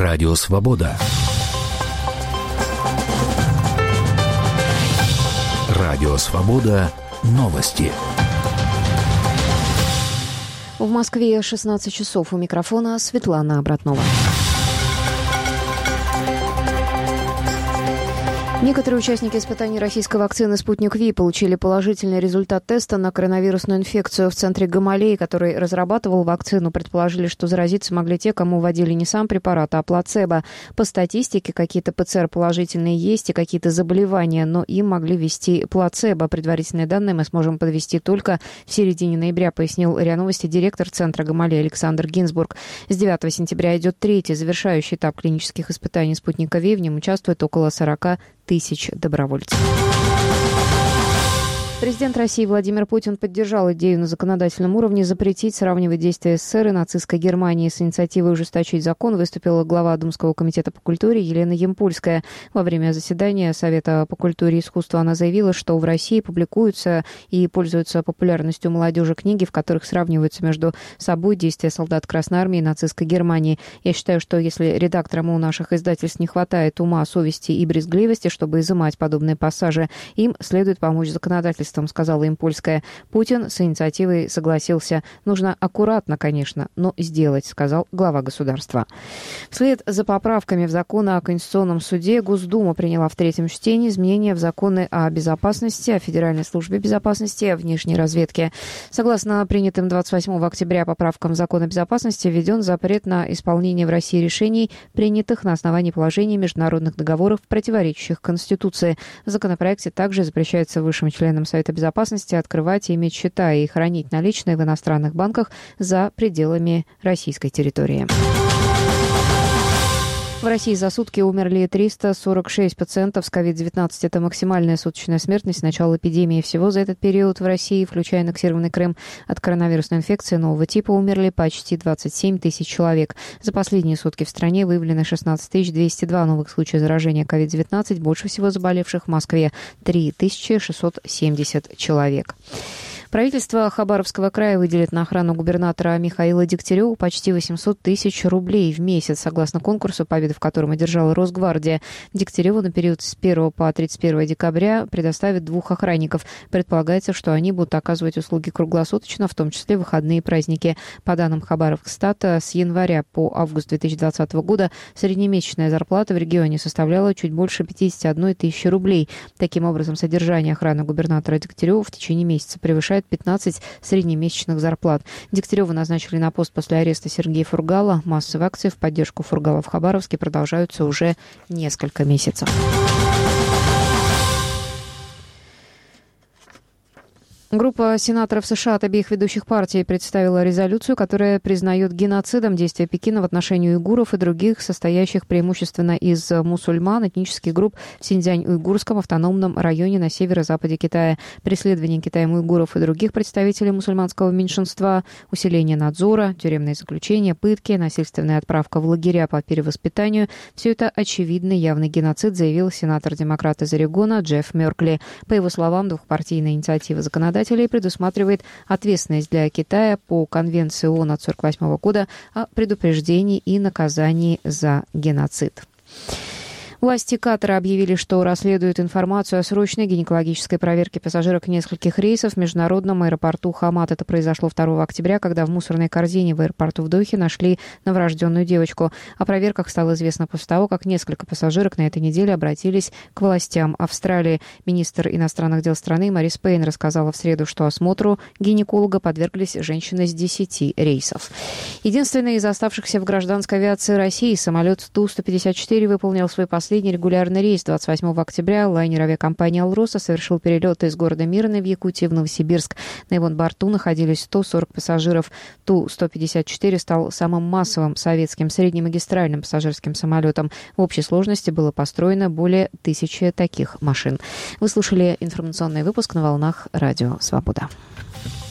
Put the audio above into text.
Радио «Свобода». Радио «Свобода». Новости. В Москве 16 часов. У микрофона Светлана Обратнова. Некоторые участники испытаний российской вакцины «Спутник Ви» получили положительный результат теста на коронавирусную инфекцию. В центре Гамалеи, который разрабатывал вакцину, предположили, что заразиться могли те, кому вводили не сам препарат, а плацебо. По статистике, какие-то ПЦР положительные есть и какие-то заболевания, но им могли ввести плацебо. Предварительные данные мы сможем подвести только в середине ноября, пояснил РИА Новости директор центра Гамалеи Александр Гинзбург. С 9 сентября идет третий, завершающий этап клинических испытаний «Спутника Ви». В нем участвует около 40 тысяч добровольцев. Президент России Владимир Путин поддержал идею на законодательном уровне запретить сравнивать действия СССР и нацистской Германии. С инициативой ужесточить закон выступила глава Думского комитета по культуре Елена Ямпольская. Во время заседания Совета по культуре и искусству она заявила, что в России публикуются и пользуются популярностью молодежи книги, в которых сравниваются между собой действия солдат Красной Армии и нацистской Германии. Я считаю, что если редакторам у наших издательств не хватает ума, совести и брезгливости, чтобы изымать подобные пассажи, им следует помочь законодательству, сказала Ямпольская. Путин с инициативой согласился. Нужно аккуратно, конечно, но сделать, сказал глава государства. Вслед за поправками в закон о Конституционном суде Госдума приняла в третьем чтении изменения в законы о безопасности, о Федеральной службе безопасности и о внешней разведке. Согласно принятым 28 октября поправкам в закон о безопасности, введен запрет на исполнение в России решений, принятых на основании положений международных договоров, противоречащих Конституции. В законопроекте также запрещается высшим членам Совета безопасности открывать и иметь счета и хранить наличные в иностранных банках за пределами российской территории. В России за сутки умерли 346 пациентов с COVID-19. Это максимальная суточная смертность с начала эпидемии. Всего за этот период в России, включая аннексированный Крым, от коронавирусной инфекции нового типа умерли почти 27 тысяч человек. За последние сутки в стране выявлено 16 202 новых случая заражения COVID-19. Больше всего заболевших в Москве – 3670 человек. Правительство Хабаровского края выделит на охрану губернатора Михаила Дегтярева почти 800 тысяч рублей в месяц, согласно конкурсу, победу в котором одержала Росгвардия. Дегтяреву на период с 1 по 31 декабря предоставят 2 охранников. Предполагается, что они будут оказывать услуги круглосуточно, в том числе в выходные и праздники. По данным Хабаровстата, с января по август 2020 года среднемесячная зарплата в регионе составляла чуть больше 51 тысячи рублей. Таким образом, содержание охраны губернатора Дегтярева в течение месяца превышает 15 среднемесячных зарплат. Дегтярева назначили на пост после ареста Сергея Фургала. Массовые акции в поддержку Фургала в Хабаровске продолжаются уже несколько месяцев. Группа сенаторов США от обеих ведущих партий представила резолюцию, которая признает геноцидом действия Пекина в отношении уйгуров и других, состоящих преимущественно из мусульман, этнических групп в Синьцзянь-Уйгурском автономном районе на северо-западе Китая. Преследование Китаем уйгуров и других представителей мусульманского меньшинства, усиление надзора, тюремные заключения, пытки, насильственная отправка в лагеря по перевоспитанию – все это очевидный явный геноцид, заявил сенатор-демократ из Орегона Джефф Меркли. По его словам, двухпартийная инициатива законодателей предусматривает ответственность для Китая по Конвенции ООН от 1948 года о предупреждении и наказании за геноцид. Власти Катара объявили, что расследуют информацию о срочной гинекологической проверке пассажирок нескольких рейсов в международном аэропорту Хамад. Это произошло 2 октября, когда в мусорной корзине в аэропорту в Дохе нашли новорожденную девочку. О проверках стало известно после того, как несколько пассажирок на этой неделе обратились к властям Австралии. Министр иностранных дел страны Морис Пейн рассказала в среду, что осмотру гинеколога подверглись женщины с 10 рейсов. Единственный из оставшихся в гражданской авиации России самолет Ту-154 выполнил свой последний регулярный рейс. 28 октября лайнер авиакомпании «Алроса» совершил перелет из города Мирный в Якутии в Новосибирск. На его борту находились 140 пассажиров. Ту-154 стал самым массовым советским среднемагистральным пассажирским самолетом. В общей сложности было построено более 1000 таких машин. Вы слушали информационный выпуск на волнах Радио «Свобода».